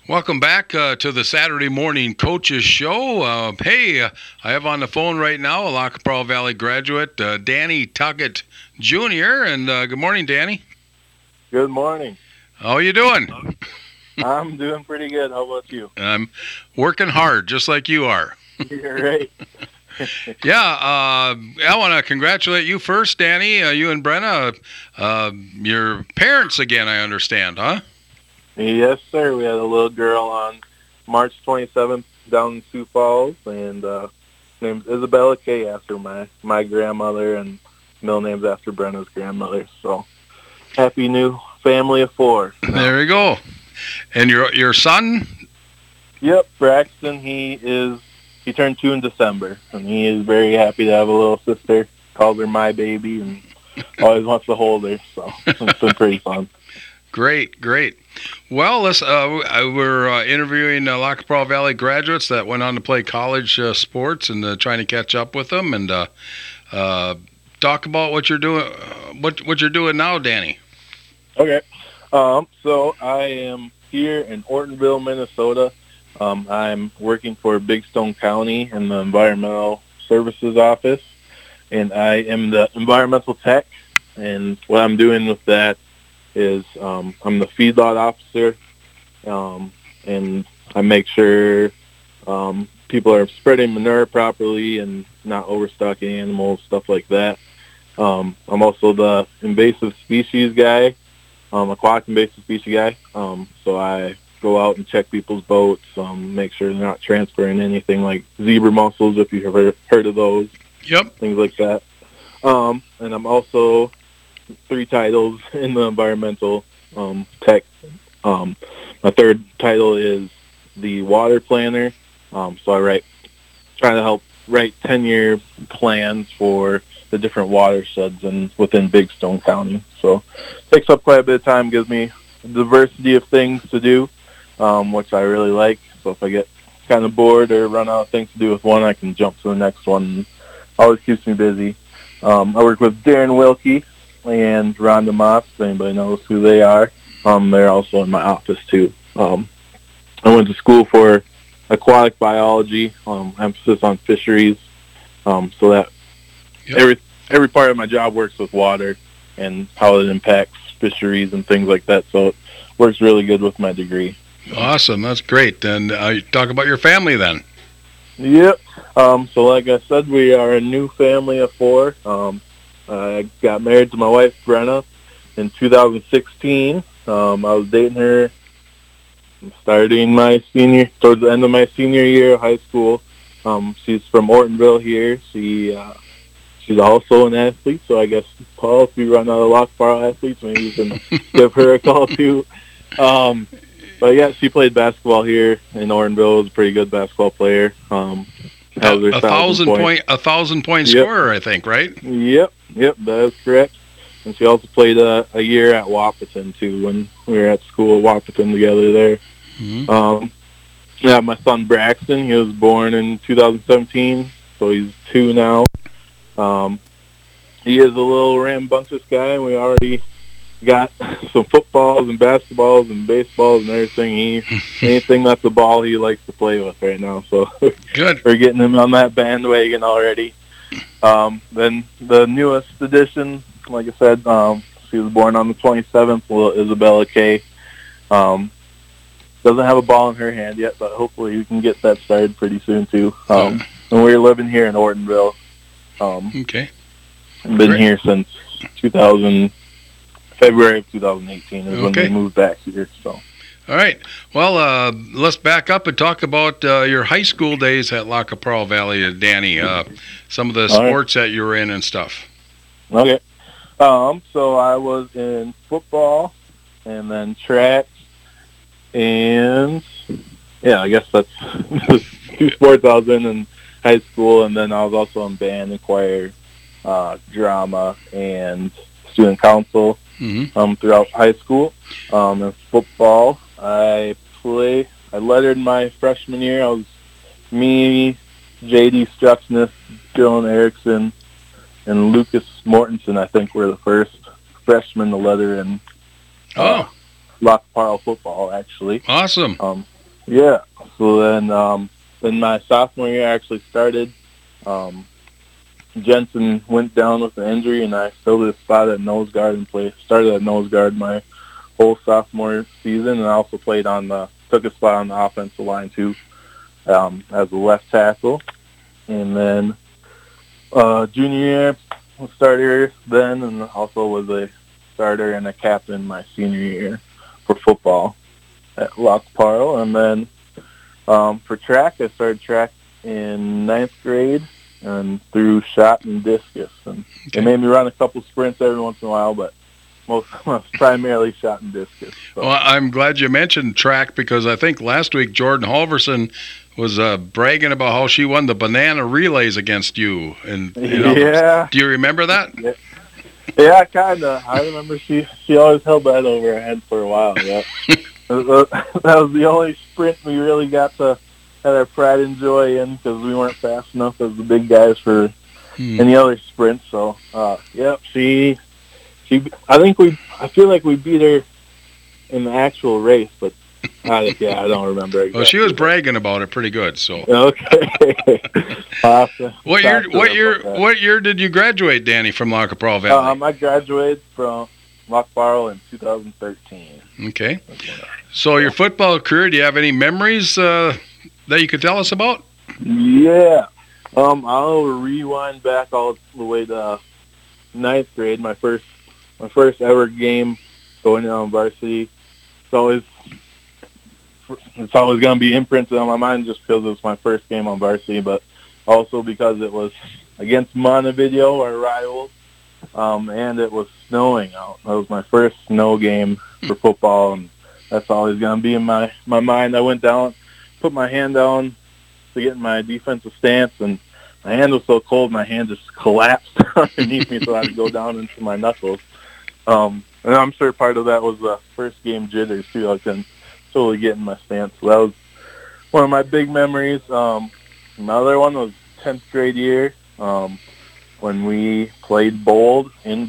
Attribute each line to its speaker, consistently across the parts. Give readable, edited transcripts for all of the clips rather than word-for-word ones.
Speaker 1: Welcome back to the Saturday Morning Coaches Show. I have on the phone right now a Lackapraw Valley graduate, Danny Tuckett Jr. And good morning, Danny.
Speaker 2: Good morning.
Speaker 1: How are you doing?
Speaker 2: I'm doing pretty good. How about you?
Speaker 1: I'm working hard, just like you are.
Speaker 2: You're right.
Speaker 1: I want to congratulate you first, Danny. You and Brenna, your parents again, I understand, huh?
Speaker 2: Yes, sir. We had a little girl on March 27th down in Sioux Falls, and named Isabella Kay after my grandmother, and middle name's after Brenna's grandmother. So happy new family of four.
Speaker 1: There we go. And your son?
Speaker 2: Yep, Braxton. He turned 2 in December, and he is very happy to have a little sister. Calls her my baby, and always wants to hold her. So it's been pretty fun.
Speaker 1: Great. Well, we're interviewing Lackapraw Valley graduates that went on to play college sports and trying to catch up with them and talk about what you're doing. What you're doing now, Danny?
Speaker 2: Okay. So I am here in Ortonville, Minnesota. I'm working for Big Stone County in the Environmental Services Office, and I am the environmental tech. And what I'm doing with that is I'm the feedlot officer, and I make sure people are spreading manure properly and not overstocking animals, stuff like that. I'm also the invasive species guy, aquatic invasive species guy. So I go out and check people's boats, make sure they're not transferring anything like zebra mussels, if you've ever heard of those.
Speaker 1: Yep.
Speaker 2: Things like that. And I'm also 3 titles in the environmental tech. My third title is the water planner. So I try to help write 10-year plans for the different watersheds within Big Stone County. So it takes up quite a bit of time, gives me a diversity of things to do, which I really like. So if I get kind of bored or run out of things to do with one, I can jump to the next one. Always keeps me busy. I work with Darren Wilkie and Rhonda Moss, if anybody knows who they are. They're also in my office too. I went to school for aquatic biology, emphasis on fisheries, so that every part of my job works with water and how it impacts fisheries and things like that. So it works really good with my degree.
Speaker 1: Awesome, that's great. And talk about your family then.
Speaker 2: Yep. So like I said, we are a new family of 4. I got married to my wife, Brenna, in 2016. I was dating her starting towards the end of my senior year of high school. She's from Ortonville here. She's also an athlete, so I guess, Paul, if we run out of Lackapraw athletes, maybe you can give her a call too. But yeah, she played basketball here in Ortonville. Was a pretty good basketball player.
Speaker 1: A 1,000 point scorer, I think, right?
Speaker 2: Yep, that is correct. And she also played a year at Wahpeton too when we were at school at Wahpeton together there. My son Braxton, he was born in 2017, so he's 2 now. He is a little rambunctious guy, and we already got some footballs and basketballs and baseballs and everything. Anything that's a ball he likes to play with right now. So
Speaker 1: good.
Speaker 2: We're getting him on that bandwagon already. Then the newest addition, like I said, she was born on the 27th, little Isabella Kay. Doesn't have a ball in her hand yet, but hopefully we can get that started pretty soon too. And we're living here in Ortonville.
Speaker 1: Okay.
Speaker 2: Been here since February of 2018 is when we moved back here. So.
Speaker 1: All right. Well, let's back up and talk about your high school days at Lackapraw Valley, Danny. Some of the sports that you were in and stuff.
Speaker 2: Okay. So I was in football and then track, and I guess that's the 2 sports I was in high school, and then I was also in band and choir, drama, and student council throughout high school. In football, I lettered my freshman year. I was me, J.D. Strucksmith, Dylan Erickson, and Lucas Mortensen, I think, were the first freshmen to letter in Lackapraw football, actually.
Speaker 1: Awesome.
Speaker 2: Yeah. So then my sophomore year I actually started. Um, Jensen went down with an injury, and I filled his spot at nose guard and started at nose guard my whole sophomore season, and I also took a spot on the offensive line too, as a left tackle. And then junior year, I started then, and also was a starter and a captain my senior year for football at Lock Parle. And then for track, I started track in ninth grade and threw shot and discus. And They made me run a couple sprints every once in a while, but most primarily shot and discus. So.
Speaker 1: Well, I'm glad you mentioned track because I think last week Jordan Halverson was bragging about how she won the banana relays against you. And
Speaker 2: yeah.
Speaker 1: Do you remember that?
Speaker 2: Yeah, kind of. I remember she always held that over her head for a while. Yeah. That was the only sprint we really got to have our pride and joy in because we weren't fast enough as the big guys for any other sprint. So, she. I feel like we beat her in the actual race, but I don't remember exactly.
Speaker 1: Well, she was bragging about it pretty good. So.
Speaker 2: Okay.
Speaker 1: What year did you graduate, Danny, from Lac qui Parle Valley?
Speaker 2: I graduated from Lac qui Parle in 2013.
Speaker 1: Okay. So your football career, do you have any memories that you could tell us about?
Speaker 2: Yeah. I'll rewind back all the way to ninth grade. My first ever game going on varsity. It's always going to be imprinted on my mind just because it was my first game on varsity, but also because it was against Montevideo, our rivals, and it was snowing out. That was my first snow game for football, and that's always going to be in my mind. I went down, put my hand down to get in my defensive stance, and my hand was so cold, my hand just collapsed underneath me, so I had to go down into my knuckles. And I'm sure part of that was the first game jitters, too. I couldn't totally get in my stance. So that was one of my big memories. Another one was 10th grade year when we played Bold,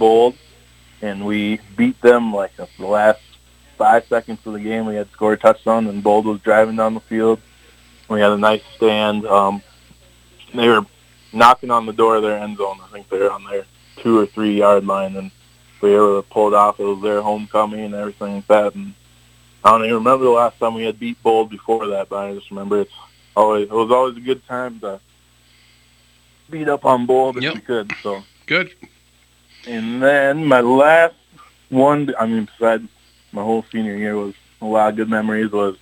Speaker 2: and we beat them like the last 5 seconds of the game. We had scored a touchdown, and Bold was driving down the field. We had a nice stand. They were knocking on the door of their end zone. I think they were on their 2 or 3 yard line, and we were able to pull it off. It was their homecoming and everything like that. And I don't even remember the last time we had beat Bold before that, but I just remember it was always a good time to beat up on Bold if we could. So
Speaker 1: good.
Speaker 2: And then my last one, besides my whole senior year, was a lot of good memories. Was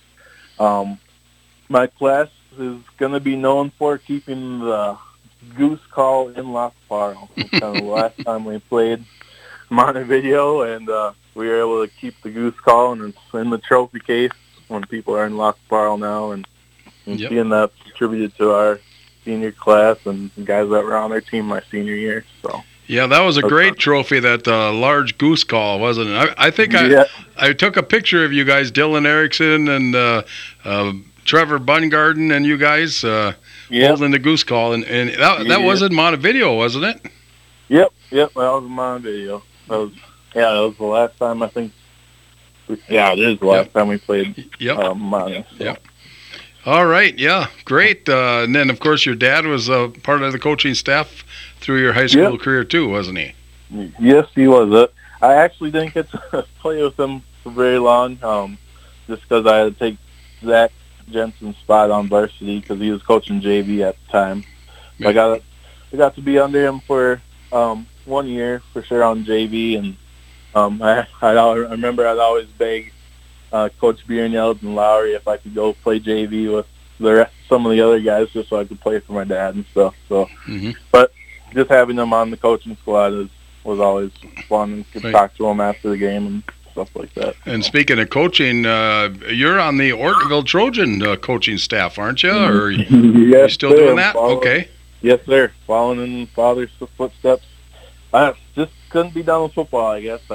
Speaker 2: my class is going to be known for keeping the goose call in Lac qui Parle. It's kind of the last time we played Montevideo, and we were able to keep the goose call, and it's in the trophy case when people are in Lac qui Parle now, and seeing that contributed to our senior class and the guys that were on our team my senior year. So
Speaker 1: yeah, that was a great trophy, that large goose call, wasn't it? I think I took a picture of you guys, Dylan Erickson and Trevor Bungarden and you guys holding the goose call, and that was in Montevideo, wasn't it?
Speaker 2: Yep, that was in Montevideo. That was the last time I think. Yeah, it is the last time we played Monte. So.
Speaker 1: Yep. All right, yeah, great. And then, of course, your dad was part of the coaching staff through your high school career too, wasn't he?
Speaker 2: Yes, he was. I actually didn't get to play with him for very long, just because I had to take Zach Jensen's spot on varsity because he was coaching JV at the time. Yeah. I got to be under him for 1 year for sure on JV, and I remember I'd always beg Coach Bierneld and Lowry if I could go play JV with some of the other guys just so I could play for my dad and stuff. So, but just having them on the coaching squad was always fun, and could talk to them after the game and stuff like that.
Speaker 1: And speaking of coaching, you're on the Ortonville Trojan coaching staff, aren't you? Or
Speaker 2: yes,
Speaker 1: you still doing that? Okay.
Speaker 2: Yes, sir. Following in Father's footsteps. I just couldn't be done with football, I guess.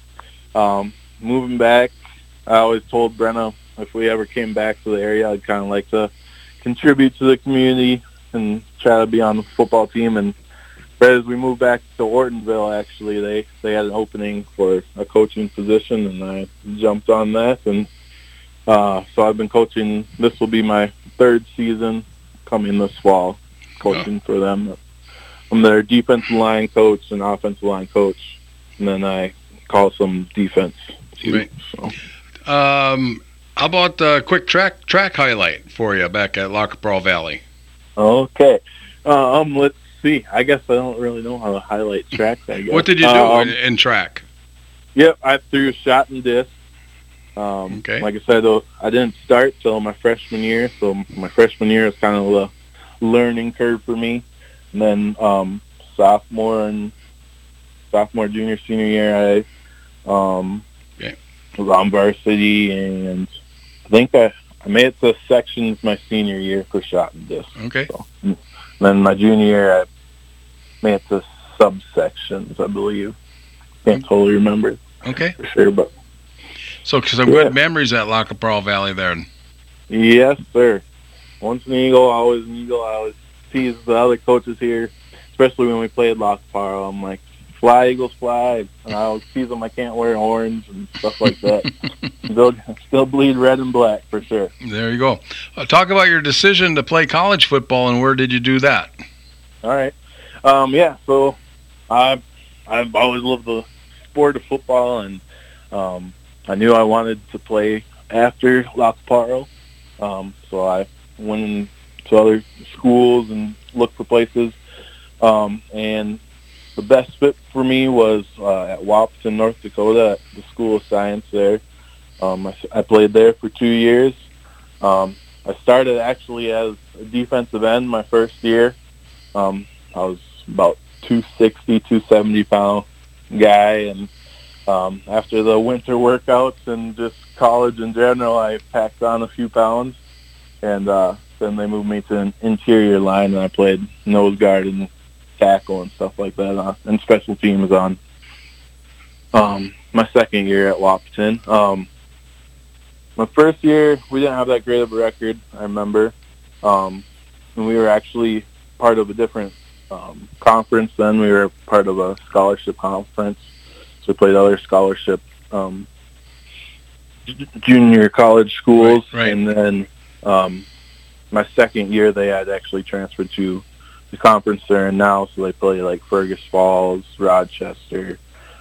Speaker 2: Moving back, I always told Brenna if we ever came back to the area, I'd kind of like to contribute to the community and try to be on the football team. And right as we moved back to Ortonville, actually, they had an opening for a coaching position, and I jumped on that. And So I've been coaching. This will be my third season coming this fall, coaching for them. I'm their defensive line coach and offensive line coach, and then I call some defense too.
Speaker 1: Right.
Speaker 2: So.
Speaker 1: How about a quick track highlight for you back at Lac qui Parle Valley?
Speaker 2: Okay. Let's see. I guess I don't really know how to highlight tracks, I guess.
Speaker 1: What did you do in track?
Speaker 2: Yep, I threw shot and disc.
Speaker 1: Okay.
Speaker 2: Like I said, I didn't start till my freshman year, so my freshman year was kind of a learning curve for me. And then sophomore, junior, senior year, I was on varsity, and I think I made it to sections my senior year for shot and disc.
Speaker 1: Okay.
Speaker 2: So, and then my junior year, I made it to subsections, I believe. Can't totally remember.
Speaker 1: Okay.
Speaker 2: For sure, but.
Speaker 1: So some good memories at Lac qui Parle Valley there.
Speaker 2: Yes, sir. Once an Eagle, always an Eagle. I always tease the other coaches here, especially when we played Lac qui Parle. I'm like, fly, Eagles, fly. And I always tease them I can't wear orange and stuff like that. Still bleed red and black for sure.
Speaker 1: There you go. Talk about your decision to play college football, and where did you do that?
Speaker 2: All right. So I've always loved the sport of football, and I knew I wanted to play after Lac qui Parle. So I went to other schools and looked for places. And the best fit for me was at Wahpeton, North Dakota, at the School of Science there. I played there for 2 years. I started actually as a defensive end my first year. I was about 260, 270 pound guy, and after the winter workouts and just college in general, I packed on a few pounds, and then they moved me to an interior line, and I played nose guard and tackle and stuff like that, and special teams on my second year at Wahpeton. My first year, we didn't have that great of a record, I remember, and we were actually part of a different conference then. We were part of a scholarship conference. So we played other scholarship junior college schools.
Speaker 1: Right.
Speaker 2: And then my second year, they had actually transferred to the conference they're in now. So they play like Fergus Falls, Rochester,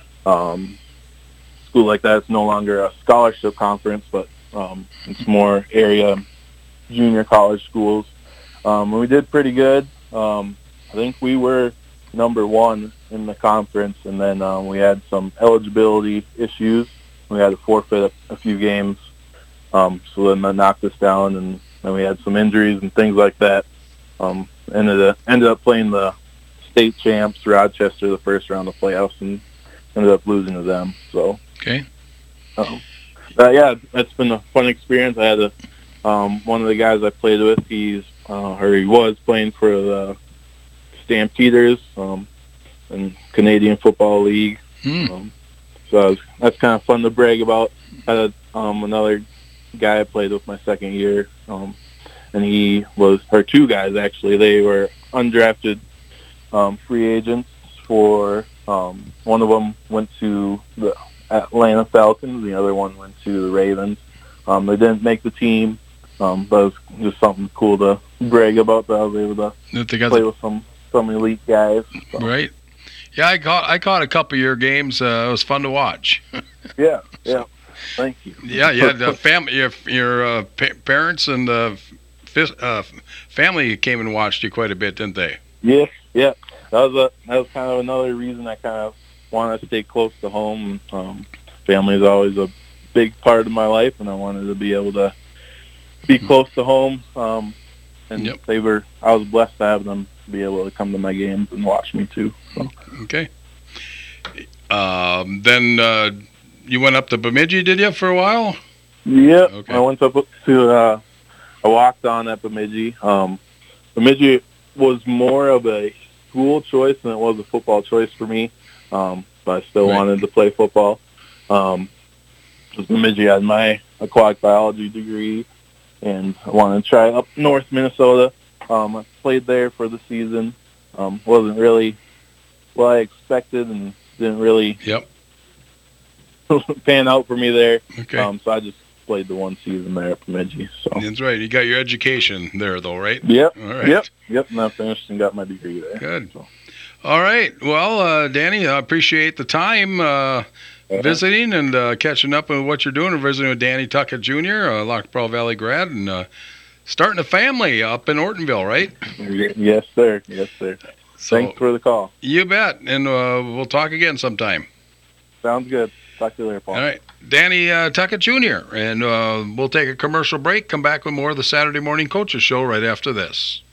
Speaker 2: school like that. It's no longer a scholarship conference, but it's more area junior college schools. And we did pretty good. I think we were number one in the conference, and then we had some eligibility issues. We had to forfeit a few games, so then that knocked us down, and then we had some injuries and things like that. Ended up playing the state champs, Rochester, the first round of playoffs, and ended up losing to them. So,
Speaker 1: okay.
Speaker 2: That's been a fun experience. I had one of the guys I played with. He was playing for the Stampeders in Canadian Football League. So that's kind of fun to brag about. I had another guy I played with my second year, and he was, or two guys actually, they were undrafted free agents for, one of them went to the Atlanta Falcons, the other one went to the Ravens. They didn't make the team, but it was just something cool to brag about that I was able to play with some elite guys. So.
Speaker 1: Right. Yeah, I caught a couple of your games. It was fun to watch.
Speaker 2: Yeah. Thank you.
Speaker 1: Yeah. The family, your parents and family came and watched you quite a bit, didn't they?
Speaker 2: Yeah. That was kind of another reason I kind of wanted to stay close to home. Family is always a big part of my life, and I wanted to be able to be close to home. And
Speaker 1: yep.
Speaker 2: I was blessed to have them be able to come to my games and watch me too. So.
Speaker 1: Okay. Then you went up to Bemidji, did you, for a while?
Speaker 2: Yep.
Speaker 1: Okay.
Speaker 2: I went up to I walked on at Bemidji. Bemidji was more of a school choice than it was a football choice for me, but I still wanted to play football. Bemidji had my aquatic biology degree, and I wanted to try up north Minnesota. I played there for the season. Wasn't really what I expected, and didn't really pan out for me there.
Speaker 1: Okay.
Speaker 2: So I just played the one season there at Bemidji. So
Speaker 1: That's right. You got your education there, though, right?
Speaker 2: Yep.
Speaker 1: All right.
Speaker 2: Yep. And I finished and got my degree there.
Speaker 1: Good.
Speaker 2: So.
Speaker 1: All right. Well, Danny, I appreciate the time visiting and catching up on what you're doing. We're visiting with Danny Tuckett Jr., Lac La Prairie Valley grad, and starting a family up in Ortonville, right?
Speaker 2: Yes, sir.
Speaker 1: So,
Speaker 2: thanks for the call.
Speaker 1: You bet. And we'll talk again sometime.
Speaker 2: Sounds good. Talk to you later, Paul.
Speaker 1: All right. Danny Tuckett Jr., and we'll take a commercial break, come back with more of the Saturday Morning Coaches Show right after this.